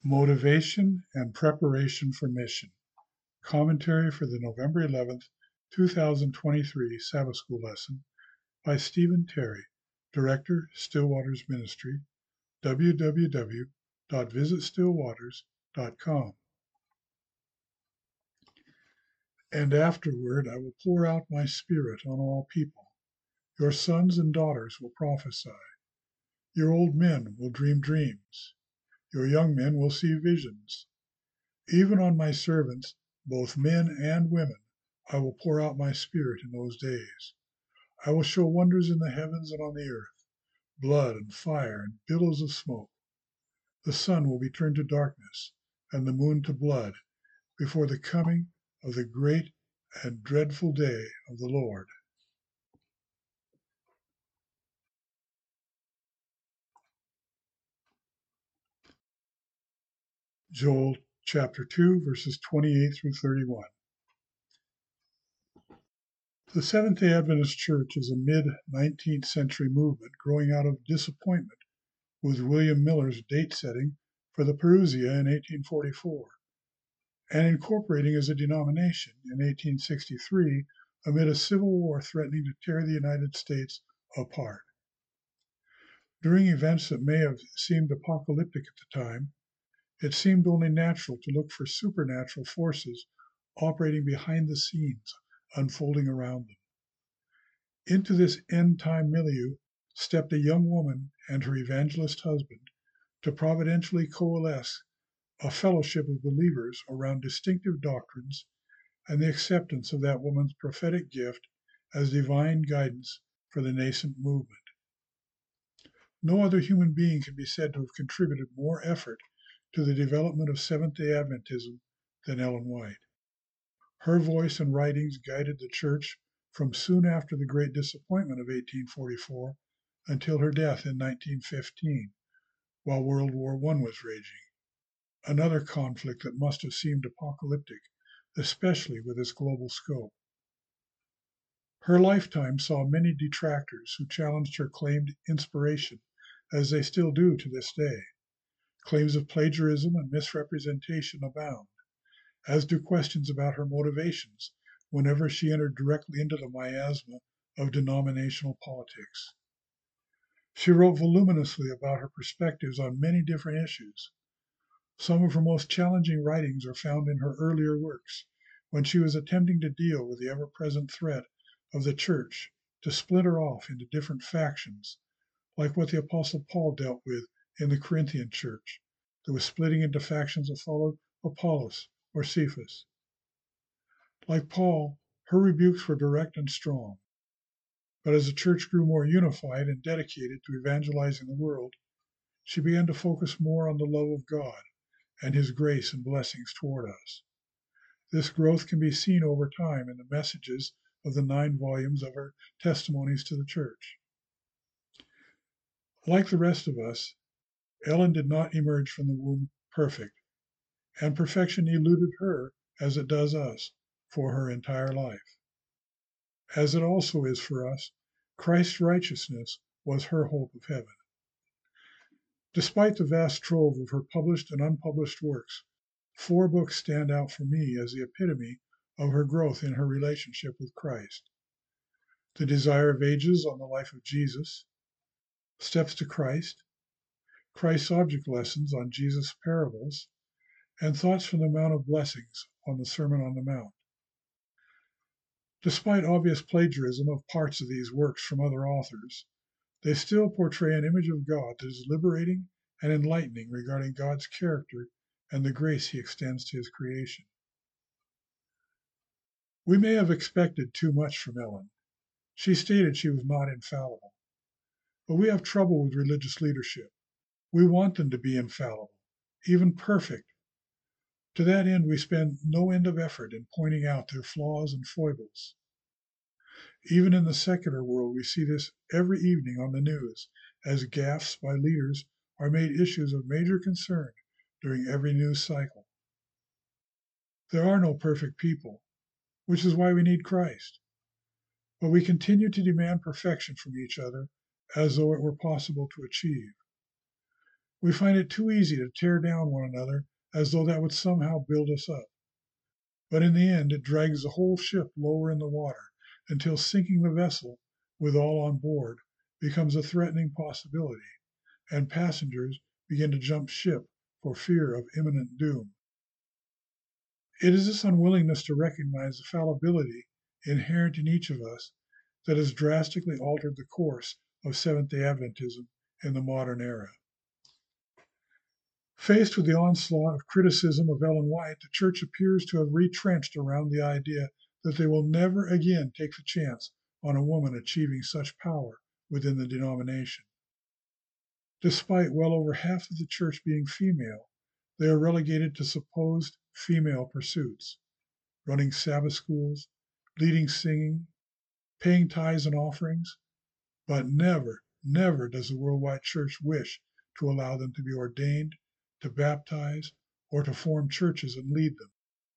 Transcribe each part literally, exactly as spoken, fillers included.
Motivation and Preparation for Mission. Commentary for the November eleventh, two thousand twenty-three Sabbath School lesson by Stephen Terry, Director, Stillwaters Ministry, w w w dot visit stillwaters dot com. And afterward I will pour out my Spirit on all people. Your sons and daughters will prophesy. Your old men will dream dreams. Your young men will see visions. Even on my servants, both men and women, I will pour out my Spirit in those days. I will show wonders in the heavens and on the earth, blood and fire and billows of smoke. The sun will be turned to darkness and the moon to blood before the coming of the great and dreadful day of the Lord. Joel chapter two, verses twenty-eight through thirty-one. The Seventh-day Adventist Church is a mid-nineteenth century movement growing out of disappointment with William Miller's date setting for the Parousia in eighteen forty-four, and incorporating as a denomination in eighteen sixty-three amid a civil war threatening to tear the United States apart. During events that may have seemed apocalyptic at the time, it seemed only natural to look for supernatural forces operating behind the scenes, unfolding around them. Into this end-time milieu stepped a young woman and her evangelist husband to providentially coalesce a fellowship of believers around distinctive doctrines and the acceptance of that woman's prophetic gift as divine guidance for the nascent movement. No other human being can be said to have contributed more effort to the development of Seventh-day Adventism than Ellen White. Her voice and writings guided the church from soon after the Great Disappointment of eighteen forty-four until her death in nineteen fifteen, while World War One was raging, another conflict that must have seemed apocalyptic, especially with its global scope. Her lifetime saw many detractors who challenged her claimed inspiration, as they still do to this day. Claims of plagiarism and misrepresentation abound, as do questions about her motivations whenever she entered directly into the miasma of denominational politics. She wrote voluminously about her perspectives on many different issues. Some of her most challenging writings are found in her earlier works, when she was attempting to deal with the ever-present threat of the church to splinter off into different factions, like what the Apostle Paul dealt with in the Corinthian church, that was splitting into factions that followed Apollos or Cephas. Like Paul, her rebukes were direct and strong. But as the church grew more unified and dedicated to evangelizing the world, she began to focus more on the love of God and his grace and blessings toward us. This growth can be seen over time in the messages of the nine volumes of her Testimonies to the Church. Like the rest of us, Ellen did not emerge from the womb perfect, and perfection eluded her, as it does us, for her entire life. As it also is for us, Christ's righteousness was her hope of heaven. Despite the vast trove of her published and unpublished works, four books stand out for me as the epitome of her growth in her relationship with Christ. The Desire of Ages on the Life of Jesus, Steps to Christ, Christ's Object Lessons on Jesus' Parables, and Thoughts from the Mount of Blessings on the Sermon on the Mount. Despite obvious plagiarism of parts of these works from other authors, they still portray an image of God that is liberating and enlightening regarding God's character and the grace he extends to his creation. We may have expected too much from Ellen. She stated she was not infallible. But we have trouble with religious leadership. We want them to be infallible, even perfect. To that end, we spend no end of effort in pointing out their flaws and foibles. Even in the secular world, we see this every evening on the news, as gaffes by leaders are made issues of major concern during every news cycle. There are no perfect people, which is why we need Christ. But we continue to demand perfection from each other as though it were possible to achieve. We find it too easy to tear down one another as though that would somehow build us up. But in the end, it drags the whole ship lower in the water until sinking the vessel with all on board becomes a threatening possibility, and passengers begin to jump ship for fear of imminent doom. It is this unwillingness to recognize the fallibility inherent in each of us that has drastically altered the course of Seventh-day Adventism in the modern era. Faced with the onslaught of criticism of Ellen White, the church appears to have retrenched around the idea that they will never again take the chance on a woman achieving such power within the denomination. Despite well over half of the church being female, they are relegated to supposed female pursuits, running Sabbath schools, leading singing, paying tithes and offerings, but never, never does the worldwide church wish to allow them to be ordained, to baptize, or to form churches and lead them.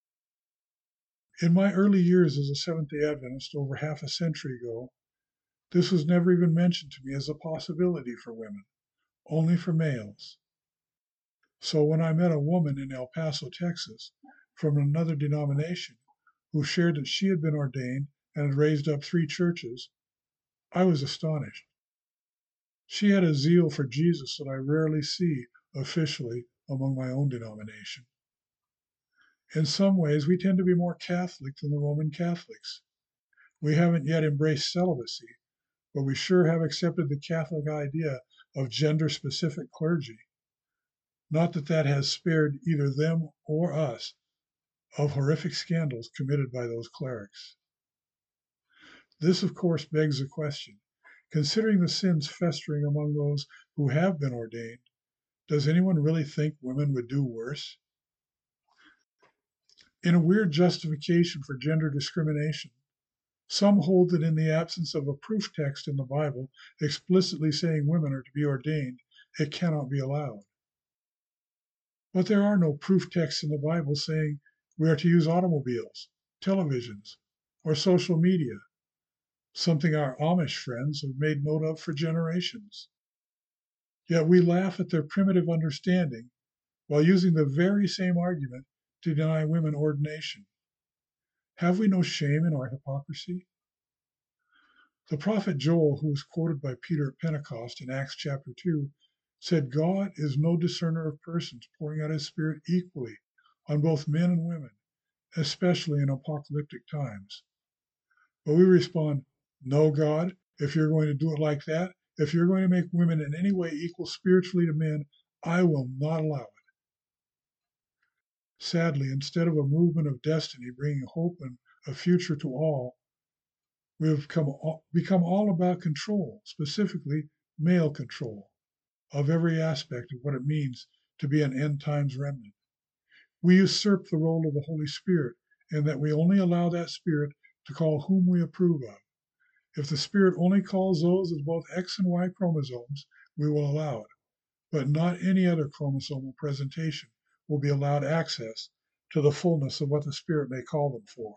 In my early years as a Seventh-day Adventist over half a century ago, this was never even mentioned to me as a possibility for women, only for males. So when I met a woman in El Paso, Texas, from another denomination who shared that she had been ordained and had raised up three churches, I was astonished. She had a zeal for Jesus that I rarely see officially among my own denomination. In some ways, we tend to be more Catholic than the Roman Catholics. We haven't yet embraced celibacy, but we sure have accepted the Catholic idea of gender-specific clergy. Not that that has spared either them or us of horrific scandals committed by those clerics. This, of course, begs the question, considering the sins festering among those who have been ordained, does anyone really think women would do worse? In a weird justification for gender discrimination, some hold that in the absence of a proof text in the Bible explicitly saying women are to be ordained, it cannot be allowed. But there are no proof texts in the Bible saying we are to use automobiles, televisions, or social media, something our Amish friends have made note of for generations. Yet we laugh at their primitive understanding while using the very same argument to deny women ordination. Have we no shame in our hypocrisy? The prophet Joel, who was quoted by Peter at Pentecost in Acts chapter two, said, God is no discerner of persons, pouring out his Spirit equally on both men and women, especially in apocalyptic times. But we respond, no, God, if you're going to do it like that, if you're going to make women in any way equal spiritually to men, I will not allow it. Sadly, instead of a movement of destiny bringing hope and a future to all, we have become all, become all about control, specifically male control, of every aspect of what it means to be an end times remnant. We usurp the role of the Holy Spirit in that we only allow that Spirit to call whom we approve of. If the Spirit only calls those with both X and Y chromosomes, we will allow it, but not any other chromosomal presentation will be allowed access to the fullness of what the Spirit may call them for.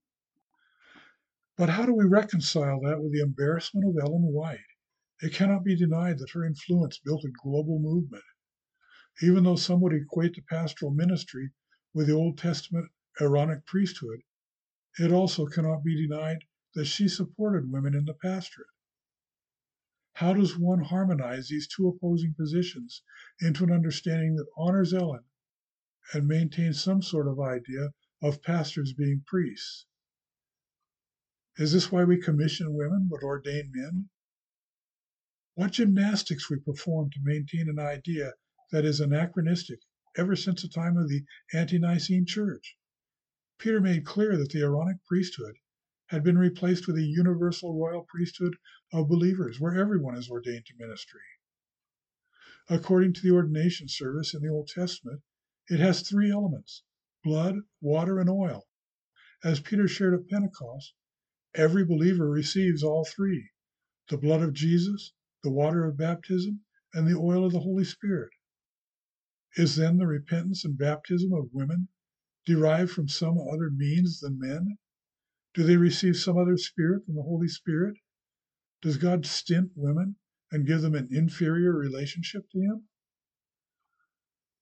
But how do we reconcile that with the embarrassment of Ellen White? It cannot be denied that her influence built a global movement. Even though some would equate the pastoral ministry with the Old Testament Aaronic priesthood, it also cannot be denied that she supported women in the pastorate. How does one harmonize these two opposing positions into an understanding that honors Ellen and maintains some sort of idea of pastors being priests? Is this why we commission women but ordain men? What gymnastics we perform to maintain an idea that is anachronistic ever since the time of the Ante-Nicene Church. Peter made clear that the Aaronic priesthood had been replaced with a universal royal priesthood of believers, where everyone is ordained to ministry. According to the ordination service in the Old Testament, it has three elements: blood, water, and oil. As Peter shared at Pentecost, every believer receives all three: the blood of Jesus, the water of baptism, and the oil of the Holy Spirit. Is then the repentance and baptism of women derived from some other means than men? Do they receive some other spirit than the Holy Spirit? Does God stint women and give them an inferior relationship to him?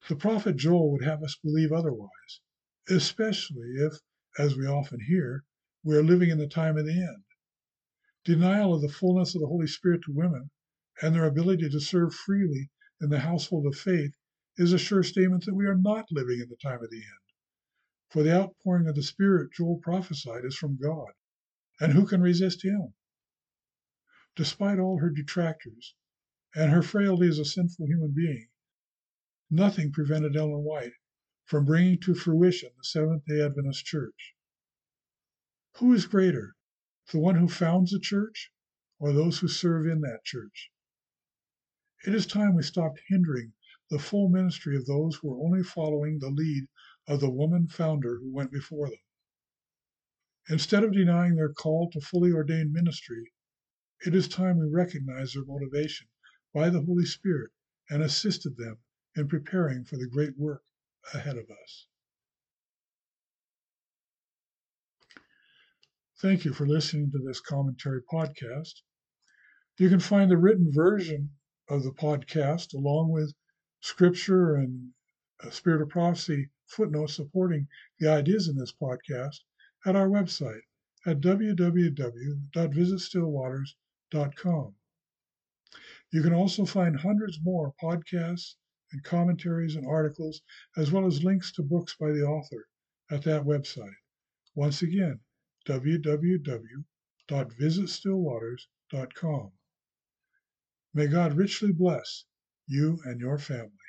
The prophet Joel would have us believe otherwise, especially if, as we often hear, we are living in the time of the end. Denial of the fullness of the Holy Spirit to women and their ability to serve freely in the household of faith is a sure statement that we are not living in the time of the end. For the outpouring of the Spirit Joel prophesied is from God, and who can resist him? Despite all her detractors and her frailty as a sinful human being, nothing prevented Ellen White from bringing to fruition the Seventh-day Adventist Church. Who is greater, the one who founds a church or those who serve in that church? It is time we stopped hindering the full ministry of those who are only following the lead of the woman founder who went before them. Instead of denying their call to fully ordained ministry, it is time we recognize their motivation by the Holy Spirit and assisted them in preparing for the great work ahead of us. Thank you for listening to this commentary podcast. You can find the written version of the podcast along with scripture and a Spirit of Prophecy footnotes supporting the ideas in this podcast at our website at w w w dot visit still waters dot com. You can also find hundreds more podcasts and commentaries and articles, as well as links to books by the author at that website. Once again, w w w dot visit still waters dot com. May God richly bless you and your family.